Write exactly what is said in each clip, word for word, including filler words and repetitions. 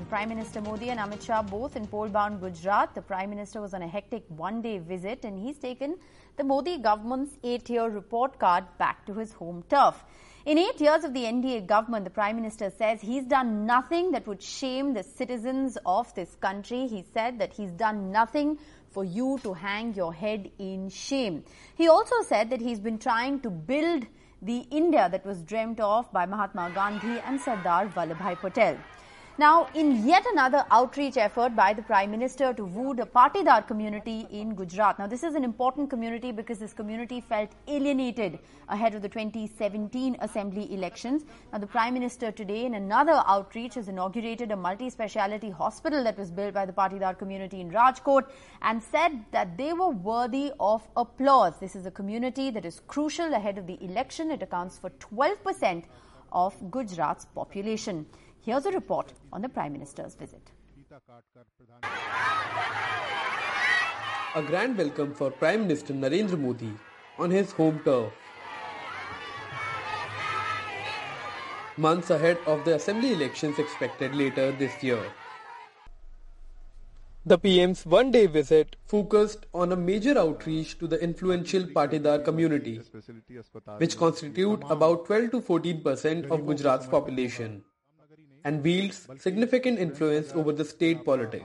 Prime Minister Modi and Amit Shah both in pole-bound Gujarat. The Prime Minister was on a hectic one-day visit and he's taken the Modi government's eight-year report card back to his home turf. In eight years of the N D A government, the Prime Minister says he's done nothing that would shame the citizens of this country. He said that he's done nothing for you to hang your head in shame. He also said that he's been trying to build the India that was dreamt of by Mahatma Gandhi and Sardar Vallabhbhai Patel. Now, in yet another outreach effort by the Prime Minister to woo the Patidar community in Gujarat. Now, this is an important community because this community felt alienated ahead of the twenty seventeen Assembly elections. Now, the Prime Minister today, in another outreach, has inaugurated a multi-speciality hospital that was built by the Patidar community in Rajkot and said that they were worthy of applause. This is a community that is crucial ahead of the election. It accounts for twelve percent of Gujarat's population. Here's a report on the Prime Minister's visit. A grand welcome for Prime Minister Narendra Modi on his home turf. Months ahead of the Assembly elections expected later this year. The P M's one-day visit focused on a major outreach to the influential Patidar community, which constitute about twelve to fourteen percent of Gujarat's population and wields significant influence over the state politics.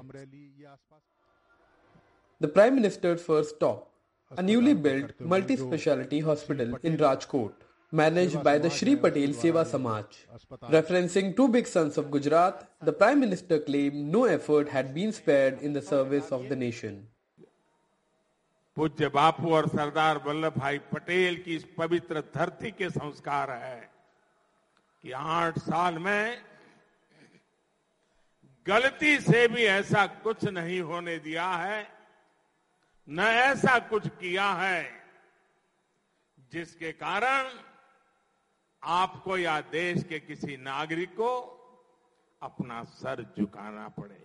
The Prime Minister's first stop, a newly built multi-speciality hospital in Rajkot, managed by the Shri Patel Seva Samaj. Referencing two big sons of Gujarat, the Prime Minister claimed no effort had been spared in the service of the nation. पूज्य बापू और सरदार वल्लभ भाई पटेल की इस पवित्र धरती के संस्कार है कि आठ साल में गलती से भी ऐसा कुछ नहीं होने दिया है, न ऐसा कुछ किया है जिसके कारण आपको या देश के किसी नागरिक को अपना सर झुकाना पड़े.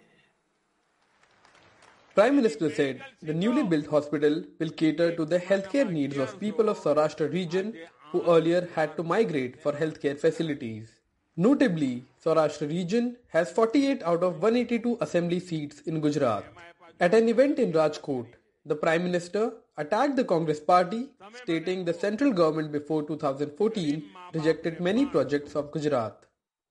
Prime Minister said the newly built hospital will cater to the healthcare needs of people of Saurashtra region who earlier had to migrate for healthcare facilities. Notably, Saurashtra region has forty-eight out of one hundred eighty-two assembly seats in Gujarat. At an event in Rajkot, the Prime Minister attacked the Congress party, stating the central government before two thousand fourteen rejected many projects of Gujarat.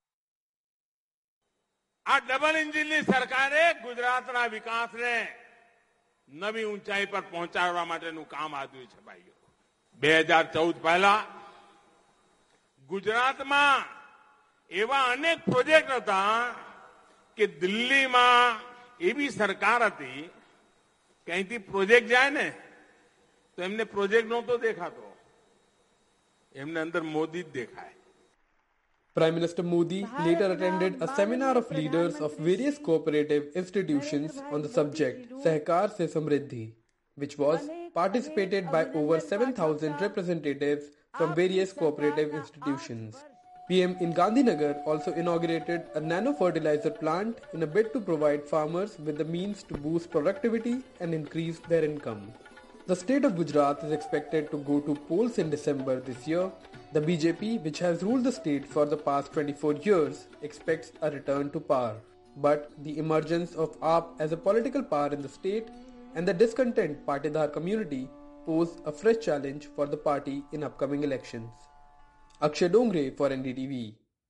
આ double એન્જિનની સરકારે ગુજરાતના વિકાસને નવી ઊંચાઈ પર પહોંચાડવા માટેનું કામ આપ્યું છે ભાઈઓ. બે હજાર ચૌદ પહેલા ગુજરાતમાં એવા અનેક પ્રોજેક્ટ હતા કે દિલ્હીમાં એવી સરકાર હતી કે અહીંથી પ્રોજેક્ટ જાય ને તો એમને પ્રોજેક્ટ નહોતો દેખાતો, એમને અંદર મોદી જ દેખાય. Prime Minister Modi later attended a seminar of leaders of various cooperative institutions on the subject Sahkar Se Samriddhi, which was participated by over seven thousand representatives from various cooperative institutions. P M in Gandhinagar also inaugurated a nano-fertilizer plant in a bid to provide farmers with the means to boost productivity and increase their income. The state of Gujarat is expected to go to polls in December this year. The B J P, which has ruled the state for the past twenty-four years, expects a return to power. But the emergence of A A P as a political power in the state and the discontent Patidar community pose a fresh challenge for the party in upcoming elections. Akshay Dongre for N D T V.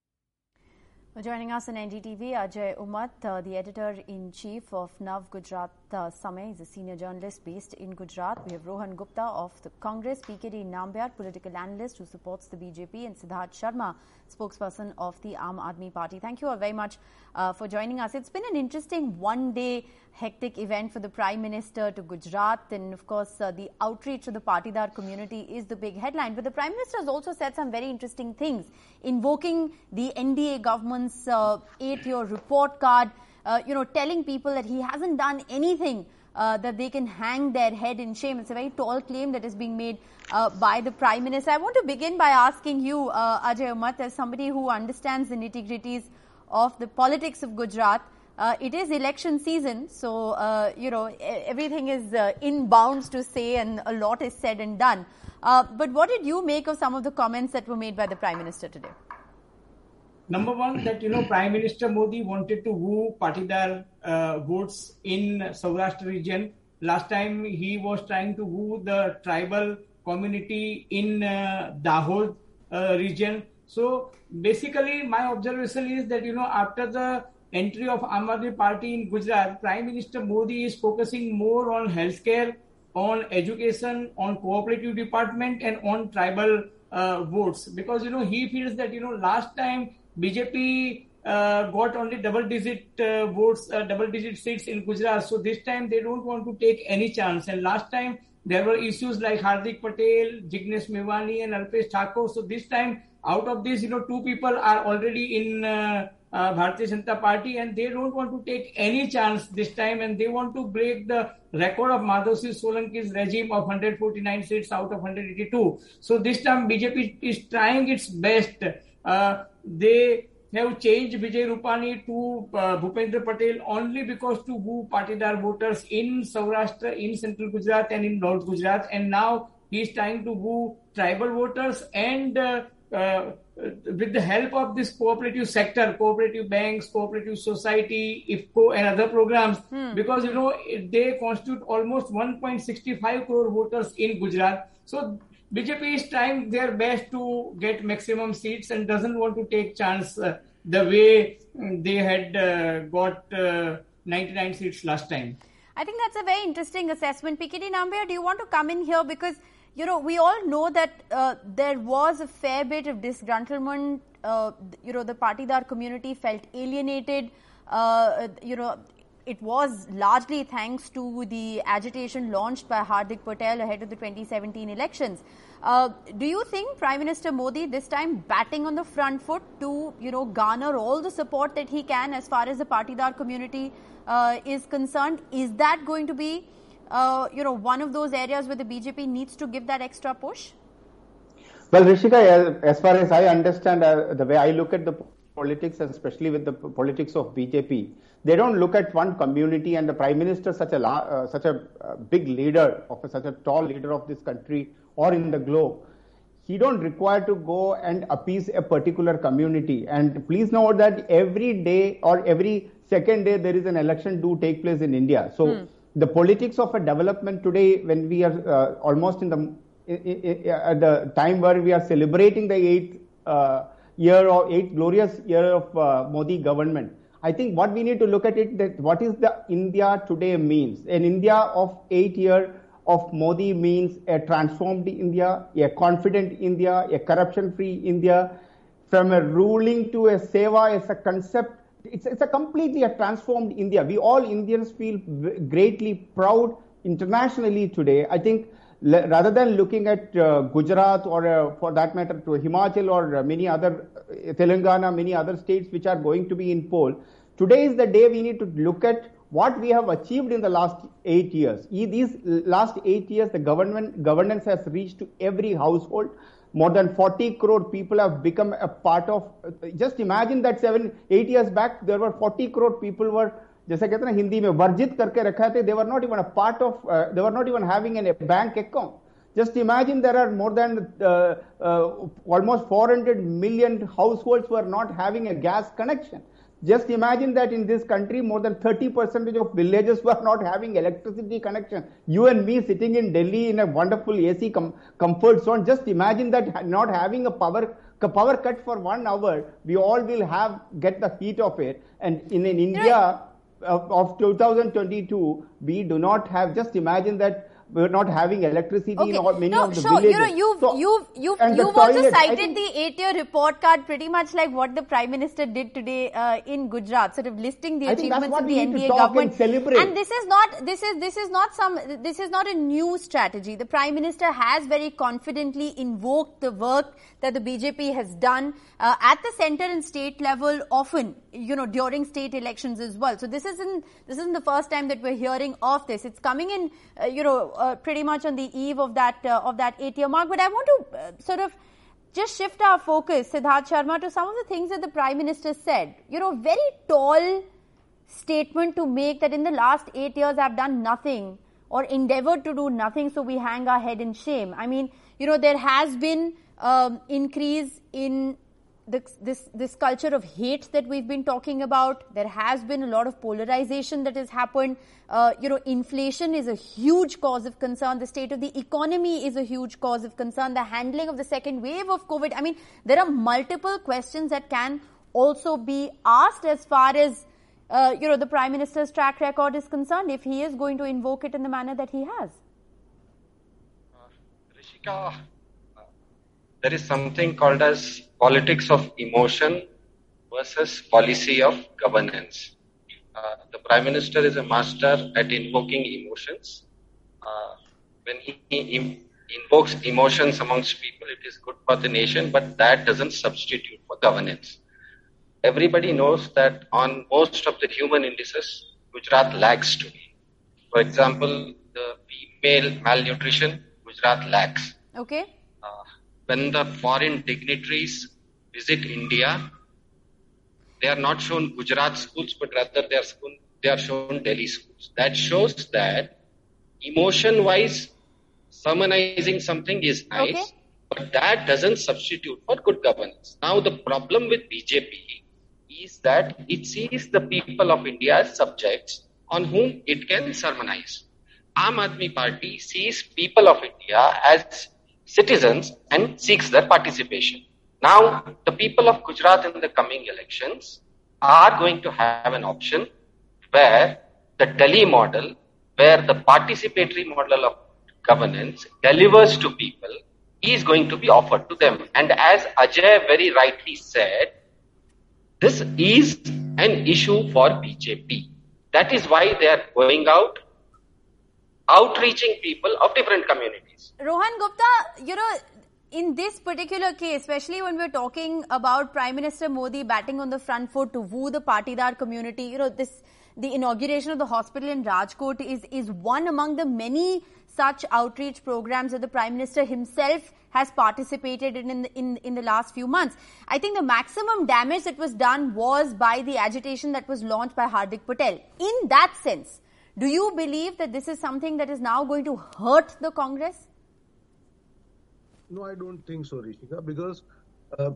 Joining us on N D T V, Ajay Umat, uh, the editor-in-chief of Nav Gujarat uh, Samay. He's a senior journalist based in Gujarat. We have Rohan Gupta of the Congress, P K D Nambiar, political analyst who supports the B J P, and Siddharth Sharma, spokesperson of the Aam Aadmi Party. Thank you all very much uh, for joining us. It's been an interesting one-day hectic event for the Prime Minister to Gujarat, and of course uh, the outreach to the Patidar community is the big headline. But the Prime Minister has also said some very interesting things, invoking the N D A government's uh, eight-year report card, uh, you know, telling people that he hasn't done anything uh, that they can hang their head in shame. It's a very tall claim that is being made uh, by the Prime Minister. I want to begin by asking you, uh, Ajay Umat, as somebody who understands the nitty-gritties of the politics of Gujarat. Uh, it is election season, so, uh, you know, everything is uh, in bounds to say and a lot is said and done. Uh, but what did you make of some of the comments that were made by the Prime Minister today? Number one, that, you know, Prime Minister Modi wanted to woo Patidar uh, votes in Saurashtra region. Last time he was trying to woo the tribal community in uh, Dahod uh, region. So basically my observation is that, you know, after the entry of Aam Aadmi Party in Gujarat, Prime Minister Modi is focusing more on healthcare, on education, on cooperative department, and on tribal uh, votes. Because, you know, he feels that, you know, last time B J P uh, got only double-digit uh, votes, uh, double-digit seats in Gujarat. So this time they don't want to take any chance. And last time there were issues like Hardik Patel, Jignesh Mewani, and Alpesh Thakur. So this time, out of this, you know, two people are already in uh, uh, Bharatiya Janata Party, and they don't want to take any chance this time, and they want to break the record of Madhav Solanki's regime of one hundred forty-nine seats out of one hundred eighty-two. So this time B J P is trying its best. Uh, they have changed Vijay Rupani to uh, Bhupendra Patel only because to woo Patidar voters in Saurashtra, in Central Gujarat and in North Gujarat, and now he is trying to woo tribal voters and uh, uh, with the help of this cooperative sector, cooperative banks, cooperative society, I F C O and other programs, hmm. because, you know, they constitute almost one point six five crore voters in Gujarat. So B J P is trying their best to get maximum seats and doesn't want to take chance uh, the way they had uh, got uh, ninety-nine seats last time. I think that's a very interesting assessment. P K T Nambiar, do you want to come in here? Because, you know, we all know that uh, there was a fair bit of disgruntlement. Uh, you know, the Patidar community felt alienated. Uh, you know, it was largely thanks to the agitation launched by Hardik Patel ahead of the twenty seventeen elections. Uh, do you think Prime Minister Modi this time batting on the front foot to, you know, garner all the support that he can as far as the Patidar community uh, is concerned? Is that going to be, uh, you know, one of those areas where the B J P needs to give that extra push? Well, Rishika, as far as I understand, uh, the way I look at the politics, especially with the politics of B J P, they don't look at one community, and the Prime Minister, such a uh, such a uh, big leader, of a, such a tall leader of this country or in the globe, he don't require to go and appease a particular community. And please note that every day or every second day there is an election do take place in India. So hmm. the politics of a development today, when we are uh, almost in the at the time where we are celebrating the eighth uh, year or eighth glorious year of uh, Modi government, I think what we need to look at it, that what is the India today means. An India of eight year of Modi means a transformed India, a confident India, a corruption-free India, from a ruling to a seva as a concept. It's, it's a completely a transformed India. We all Indians feel greatly proud internationally today. I think rather than looking at uh, Gujarat or uh, for that matter to Himachal or uh, many other, uh, Telangana, many other states which are going to be in poll, today is the day we need to look at what we have achieved in the last eight years. These last eight years, the government governance has reached to every household. More than forty crore people have become a part of. Just imagine that seven, eight years back, there were forty crore people were, जैसे कहते हैं ना हिंदी में वर्जित करके रखा थे. They were not even a part of. Uh, they were not even having a bank account. Just imagine there are more than uh, uh, almost four hundred million households who are not having a gas connection. Just imagine that in this country, more than thirty percent of villages were not having electricity connection. You and me sitting in Delhi in a wonderful A C com- comfort zone. Just imagine that not having a power power cut for one hour, we all will have get the heat of it. And in, in India of, of two thousand twenty-two, we do not have. Just imagine that. We're not having electricity okay. in all, many no, of the sure, villages. You know, you've, so, you've, you've, you've also toilet, cited the eight-year report card pretty much like what the Prime Minister did today uh, in Gujarat, sort of listing the I achievements of the N D A government. And, celebrate. and this is not, this is, this is not some, this is not a new strategy. The Prime Minister has very confidently invoked the work that the B J P has done uh, at the centre and state level often, you know, during state elections as well. So this isn't, this isn't the first time that we're hearing of this. It's coming in, uh, you know, uh, pretty much on the eve of that uh, of that eight-year mark. But I want to uh, sort of just shift our focus, Siddharth Sharma, to some of the things that the Prime Minister said. You know, very tall statement to make that in the last eight years I've done nothing or endeavored to do nothing, so we hang our head in shame. I mean, you know, there has been um, increase in this, this, this culture of hate that we've been talking about. There has been a lot of polarization that has happened. Uh, you know, inflation is a huge cause of concern. The state of the economy is a huge cause of concern. The handling of the second wave of COVID. I mean, there are multiple questions that can also be asked as far as, uh, you know, the Prime Minister's track record is concerned, if he is going to invoke it in the manner that he has. Uh, Rishika, uh, there is something called as politics of emotion versus policy of governance. Uh, the Prime Minister is a master at invoking emotions. Uh, when he, he invokes emotions amongst people, it is good for the nation, but that doesn't substitute for governance. Everybody knows that on most of the human indices, Gujarat lags today. For example, the female malnutrition, Gujarat lags. Okay. Uh, when the foreign dignitaries visit India, they are not shown Gujarat schools, but rather they are, school, they are shown Delhi schools. That shows that emotion-wise, sermonizing something is nice, okay, but that doesn't substitute for good governance. Now, the problem with B J P is that it sees the people of India as subjects on whom it can sermonize. Aam Aadmi Party sees people of India as citizens and seeks their participation. Now, the people of Gujarat in the coming elections are going to have an option where the Delhi model, where the participatory model of governance delivers to people, is going to be offered to them. And as Ajay very rightly said, this is an issue for B J P. That is why they are going out, outreaching people of different communities. Rohan Gupta, you know, in this particular case, especially when we're talking about Prime Minister Modi batting on the front foot to woo the Patidar community, you know, this the inauguration of the hospital in Rajkot is, is one among the many such outreach programs that the Prime Minister himself has participated in in the, in, in the last few months. I think the maximum damage that was done was by the agitation that was launched by Hardik Patel. In that sense, do you believe that this is something that is now going to hurt the Congress? No, I don't think so, Rishika, because uh,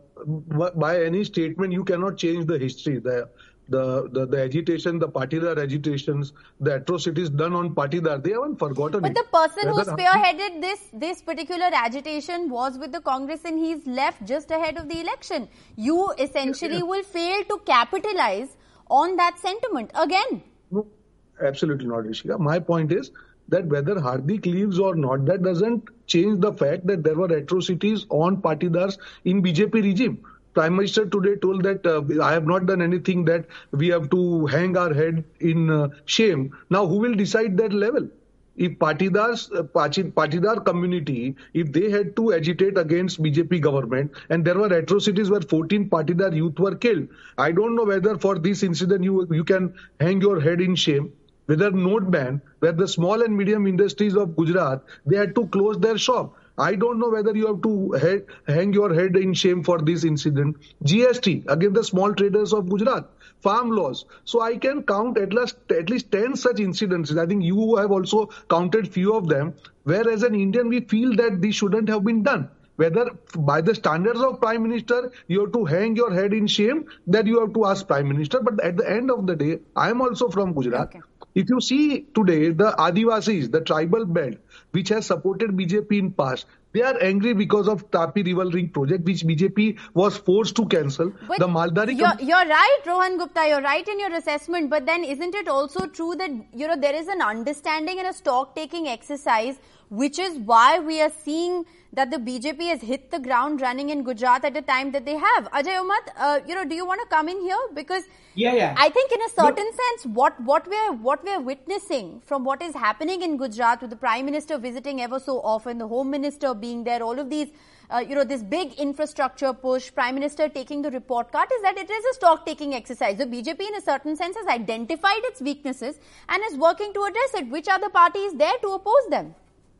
by any statement, you cannot change the history. The, the, the, the agitation, the Patidar agitations, the atrocities done on Patidar, they haven't forgotten but it. But the person who spearheaded this, this particular agitation was with the Congress and he's left just ahead of the election. You essentially yeah. will fail to capitalize on that sentiment again. No, absolutely not, Rishika. My point is that whether Hardik leaves or not, that doesn't change the fact that there were atrocities on Patidars in B J P regime. Prime Minister today told that uh, I have not done anything, that we have to hang our head in uh, shame. Now, who will decide that level? If Patidars, uh, Patidar community, if they had to agitate against B J P government and there were atrocities where fourteen Patidar youth were killed, I don't know whether for this incident you, you can hang your head in shame. Whether note ban, where the small and medium industries of Gujarat, they had to close their shop. I don't know whether you have to head, hang your head in shame for this incident. G S T against the small traders of Gujarat. Farm laws. So I can count at least, at least ten such incidences. I think you have also counted few of them, where as an Indian we feel that these shouldn't have been done. Whether by the standards of Prime Minister, you have to hang your head in shame, that you have to ask Prime Minister. But at the end of the day, I am also from Gujarat. Okay. If you see today, the Adivasis, the tribal belt, which has supported B J P in past, they are angry because of Tapi River Ring project, which B J P was forced to cancel. But the Maldari you're, you're right, Rohan Gupta, you're right in your assessment. But then isn't it also true that, you know, there is an understanding and a stock-taking exercise, which is why we are seeing that the B J P has hit the ground running in Gujarat at a time that they have. Ajay Umat, uh, you know, do you want to come in here? Because yeah, yeah. I think in a certain Look. sense, what, what we're, what we're witnessing from what is happening in Gujarat, with the Prime Minister visiting ever so often, the Home Minister being there, all of these, uh, you know, this big infrastructure push, Prime Minister taking the report card, is that it is a stock-taking exercise. The B J P in a certain sense has identified its weaknesses and is working to address it. Which other party is there to oppose them?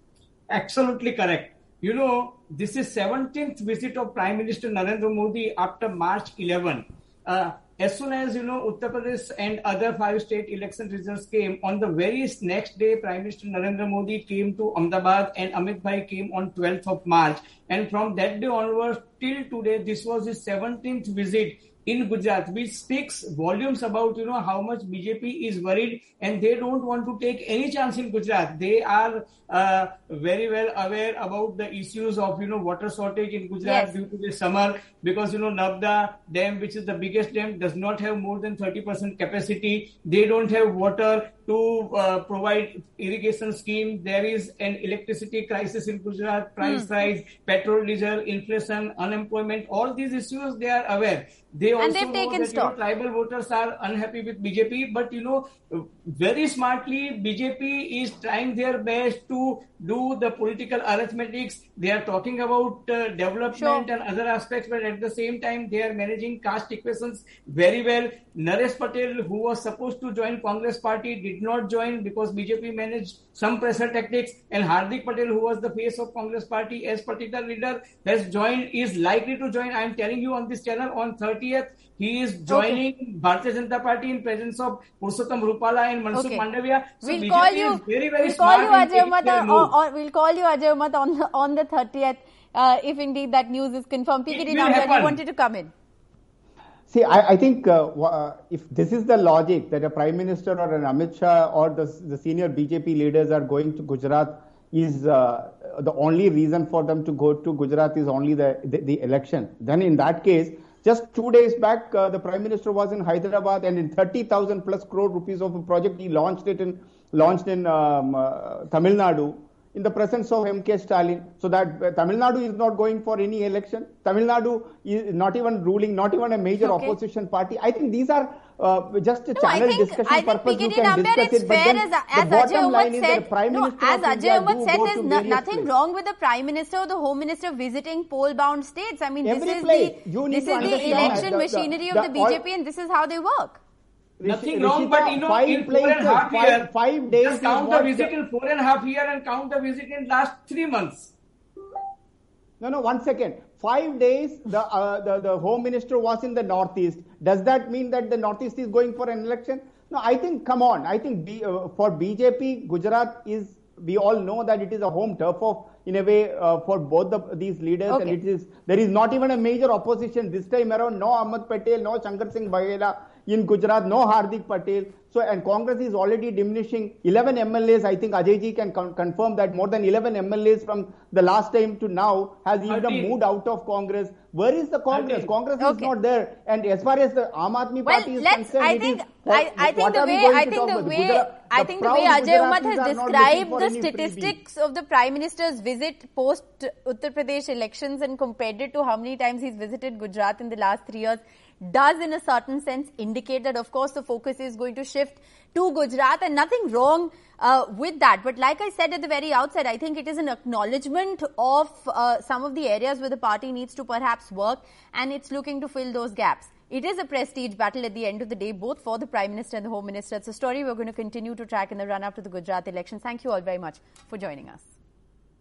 Absolutely correct. You know, this is seventeenth visit of Prime Minister Narendra Modi after March eleventh. Uh, as soon as, you know, Uttar Pradesh and other five state election results came, on the very next day, Prime Minister Narendra Modi came to Ahmedabad and Amit Bhai came on twelfth of March. And from that day onwards till today, this was his seventeenth visit in Gujarat, which speaks volumes about, you know, how much B J P is worried and they don't want to take any chance in Gujarat. They are uh, very well aware about the issues of, you know, water shortage in Gujarat yes. due to the summer, because, you know, Nabda Dam, which is the biggest dam, does not have more than thirty percent capacity. They don't have water to uh, provide irrigation scheme. There is an electricity crisis in Gujarat, price hmm. rise, petrol, diesel, inflation, unemployment, all these issues they are aware. They also and they've know taken that, stock. You know, tribal voters are unhappy with B J P, but, you know, very smartly B J P is trying their best to do the political arithmetics. They are talking about uh, development sure. and other aspects, but at the same time they are managing caste equations very well. Naresh Patel, who was supposed to join Congress party, did not join because B J P managed some pressure tactics, and Hardik Patel, who was the face of Congress party as particular leader, has joined, is likely to join. I am telling you on this channel on thirtieth, he is joining okay. Bharatiya Janata Party in presence of Purushottam Rupala and Mansukh okay. Mandavia. So we'll B J P call you, is very, very we'll smart. Call you Ajay Ummat, or, or we'll call you Ajay Ummat on the, on the thirtieth, uh, if indeed that news is confirmed. P K D Nambiar, you wanted to come in. See, I, I think uh, uh, if this is the logic that a Prime Minister or an Amit Shah or the, the senior B J P leaders are going to Gujarat, is uh, the only reason for them to go to Gujarat is only the, the, the election. Then in that case, just two days back, uh, the Prime Minister was in Hyderabad, and in thirty thousand plus crore rupees of a project, he launched it in launched in um, uh, Tamil Nadu in the presence of M K Stalin. So that uh, Tamil Nadu is not going for any election. Tamil Nadu is not even ruling, not even a major okay. opposition party. I think these are uh, just a no, channel think, discussion purpose. You can Nambiar, discuss it, but then as, as the bottom Ajay line is said, that the Prime no, Minister as of Ajay India Ummat said, there's no, nothing places. wrong with the Prime Minister or the Home Minister visiting poll-bound states. I mean, Every this is place. the, You this is the election the, machinery the, the, of the B J P, all, and this is how they work. Nothing Rishita, wrong, but, you know, five in places, four and a half five, years, five days just count the visit in four and a half year and count the visit in last three months. No, no, one second. Five days, the, uh, the the Home Minister was in the Northeast. Does that mean that the Northeast is going for an election? No, I think, come on. I think B, uh, for B J P, Gujarat is, we all know that it is a home turf of, in a way, uh, for both the, these leaders. Okay. And it is, there is not even a major opposition this time around. No Ahmed Patel, no Shankar Singh Baghela in Gujarat, no Hardik Patel. So, and Congress is already diminishing. eleven M L As, I think Ajay ji can con- confirm that more than eleven M L As from the last time to now has even moved out of Congress. Where is the Congress? Congress okay. is not there. And as far as the Aam Aadmi well, Party is let's, concerned, I think, it is, I, I think the way, I think the way, Gujarat, I think the way Ajay Ummat has described the statistics of the Prime Minister's visit post Uttar Pradesh elections and compared it to how many times he's visited Gujarat in the last three years does in a certain sense indicate that, of course, the focus is going to shift to Gujarat, and nothing wrong uh, with that. But like I said at the very outset, I think it is an acknowledgement of uh, some of the areas where the party needs to perhaps work, and it's looking to fill those gaps. It is a prestige battle at the end of the day, both for the Prime Minister and the Home Minister. It's a story we're going to continue to track in the run-up to the Gujarat elections. Thank you all very much for joining us.